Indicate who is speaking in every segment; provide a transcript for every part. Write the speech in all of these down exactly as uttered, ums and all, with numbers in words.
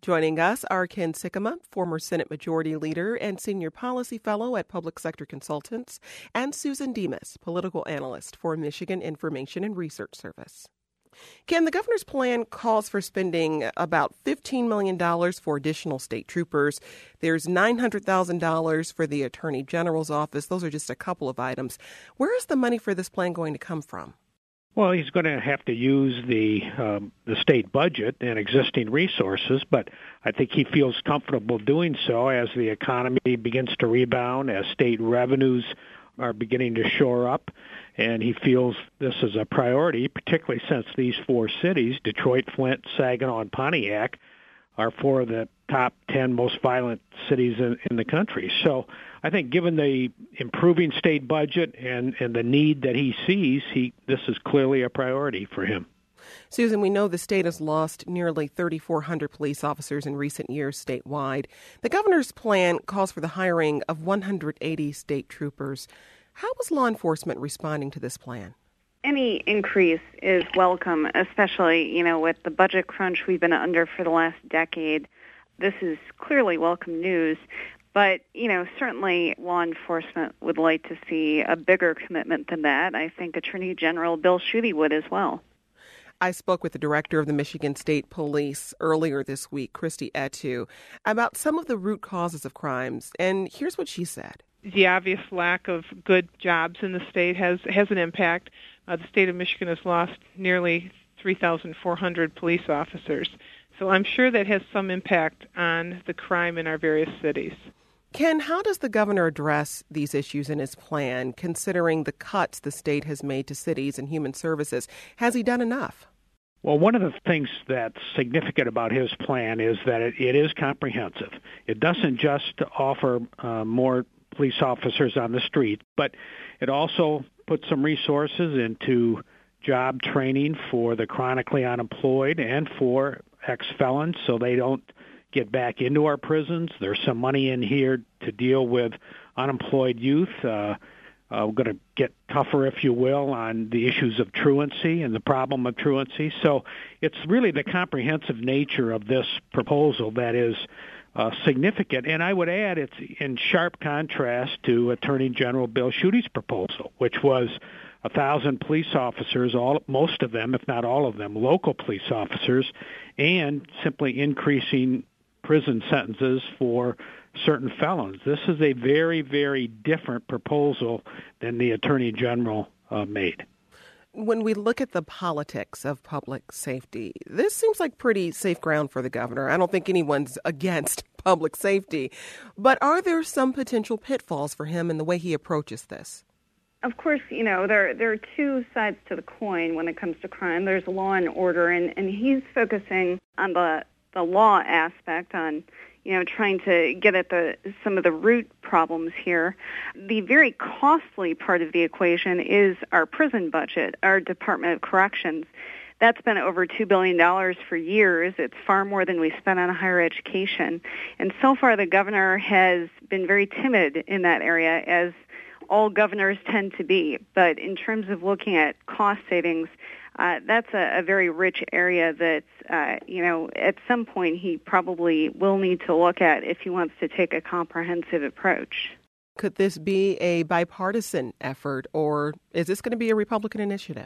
Speaker 1: Joining us are Ken Sikkema, former Senate Majority Leader and Senior Policy Fellow at Public Sector Consultants, and Susan Demas, Political Analyst for Michigan Information and Research Service. Ken, the governor's plan calls for spending about fifteen million dollars for additional state troopers. There's nine hundred thousand dollars for the Attorney General's office. Those are just a couple of items. Where is the money for this plan going to come from?
Speaker 2: Well, he's going to have to use the um, the state budget and existing resources, but I think he feels comfortable doing so as the economy begins to rebound, as state revenues are beginning to shore up, and he feels this is a priority, particularly since these four cities, Detroit, Flint, Saginaw, and Pontiac, are four of the top ten most violent cities in, in the country. So I think given the improving state budget and, and the need that he sees, he this is clearly a priority for him.
Speaker 1: Susan, we know the state has lost nearly thirty-four hundred police officers in recent years statewide. The governor's plan calls for the hiring of one hundred eighty state troopers. How is law enforcement responding to this plan?
Speaker 3: Any increase is welcome, especially, you know, with the budget crunch we've been under for the last decade. This is clearly welcome news. But, you know, certainly law enforcement would like to see a bigger commitment than that. I think Attorney General Bill Schuette would as well.
Speaker 1: I spoke with the director of the Michigan State Police earlier this week, Christy Etu, about some of the root causes of crimes. And here's what she said.
Speaker 4: The obvious lack of good jobs in the state has, has an impact. Uh, the state of Michigan has lost nearly three thousand four hundred police officers. So I'm sure that has some impact on the crime in our various cities.
Speaker 1: Ken, how does the governor address these issues in his plan, considering the cuts the state has made to cities and human services? Has he done enough?
Speaker 2: Well, one of the things that's significant about his plan is that it, it is comprehensive. It doesn't just offer uh, more police officers on the street, but it also puts some resources into job training for the chronically unemployed and for ex-felons so they don't get back into our prisons. There's some money in here to deal with unemployed youth. Uh, uh, we're going to get tougher, if you will, on the issues of truancy and the problem of truancy. So it's really the comprehensive nature of this proposal that is uh, significant. And I would add it's in sharp contrast to Attorney General Bill Schuette's proposal, which was a thousand police officers, all most of them, if not all of them, local police officers, and simply increasing prison sentences for certain felons. This is a very, very different proposal than the Attorney General uh, made.
Speaker 1: When we look at the politics of public safety, this seems like pretty safe ground for the governor. I don't think anyone's against public safety. But are there some potential pitfalls for him in the way he approaches this?
Speaker 3: Of course, you know, there there are two sides to the coin when it comes to crime. There's law and order, and, and he's focusing on the the law aspect, on, you know, trying to get at the some of the root problems here. The very costly part of the equation is our prison budget, our Department of Corrections. That's been over two billion dollars for years. It's far more than we spend on higher education. And so far the governor has been very timid in that area, as all governors tend to be. But in terms of looking at cost savings, Uh, that's a, a very rich area that, uh, you know, at some point he probably will need to look at if he wants to take a comprehensive approach.
Speaker 1: Could this be a bipartisan effort, or is this going to be a Republican initiative?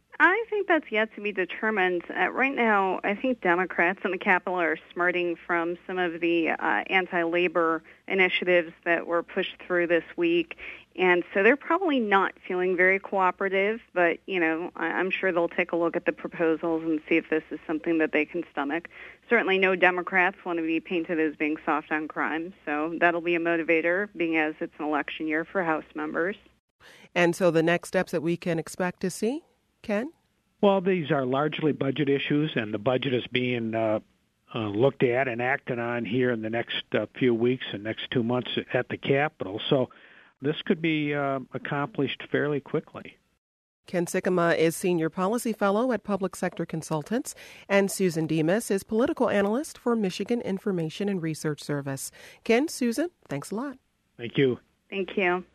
Speaker 3: I think that's yet to be determined. Uh, right now, I think Democrats in the Capitol are smarting from some of the uh, anti-labor initiatives that were pushed through this week. And so they're probably not feeling very cooperative, but, you know, I'm sure they'll take a look at the proposals and see if this is something that they can stomach. Certainly no Democrats want to be painted as being soft on crime, so that'll be a motivator, being as it's an election year for House members.
Speaker 1: And so the next steps that we can expect to see, Ken?
Speaker 2: Well, these are largely budget issues, and the budget is being uh, uh, looked at and acted on here in the next uh, few weeks and next two months at the Capitol. So this could be uh, accomplished fairly quickly.
Speaker 1: Ken Sikkema is Senior Policy Fellow at Public Sector Consultants, and Susan Demas is Political Analyst for Michigan Information and Research Service. Ken, Susan, thanks a lot.
Speaker 2: Thank you.
Speaker 3: Thank you.